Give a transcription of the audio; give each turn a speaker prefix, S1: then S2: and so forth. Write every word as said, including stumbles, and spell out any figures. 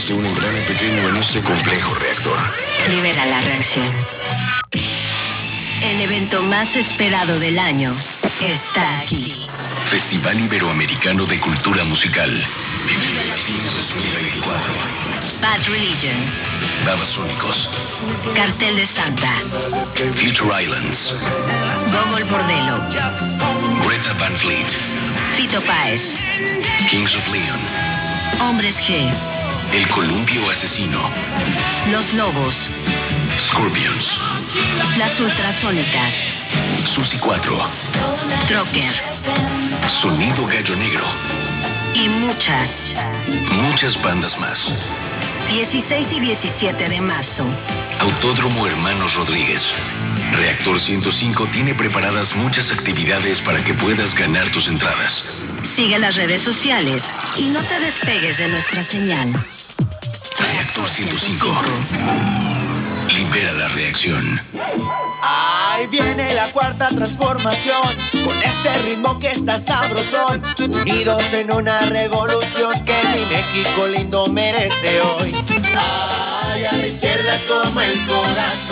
S1: existe un engrane pequeño en este complejo reactor.
S2: Libera la reacción. El evento más esperado del año está aquí.
S1: Festival Iberoamericano de Cultura Musical. Vive Latinos dos mil veinticuatro.
S2: Bad Religion.
S1: Babasónicos.
S2: Cartel de Santa.
S1: Future Islands.
S2: Gogol Bordello.
S1: Greta Van Fleet.
S2: Fito Páez.
S1: Kings of Leon.
S2: Hombres G.
S1: El Columpio Asesino.
S2: Los Lobos.
S1: Scorpions.
S2: Las Ultrasónicas.
S1: Susi cuatro.
S2: Trocker.
S1: Sonido Gallo Negro.
S2: Y muchas.
S1: Muchas bandas más.
S2: dieciséis y diecisiete de marzo.
S1: Autódromo Hermanos Rodríguez. Reactor ciento cinco tiene preparadas muchas actividades para que puedas ganar tus entradas.
S2: Sigue las redes sociales y no te despegues de nuestra señal.
S1: Reactor ciento cinco. Libera la reacción.
S3: Ahí viene la cuarta transformación, con este ritmo que está sabrosón, unidos en una revolución que mi México lindo merece hoy. Ay, a la izquierda toma el corazón.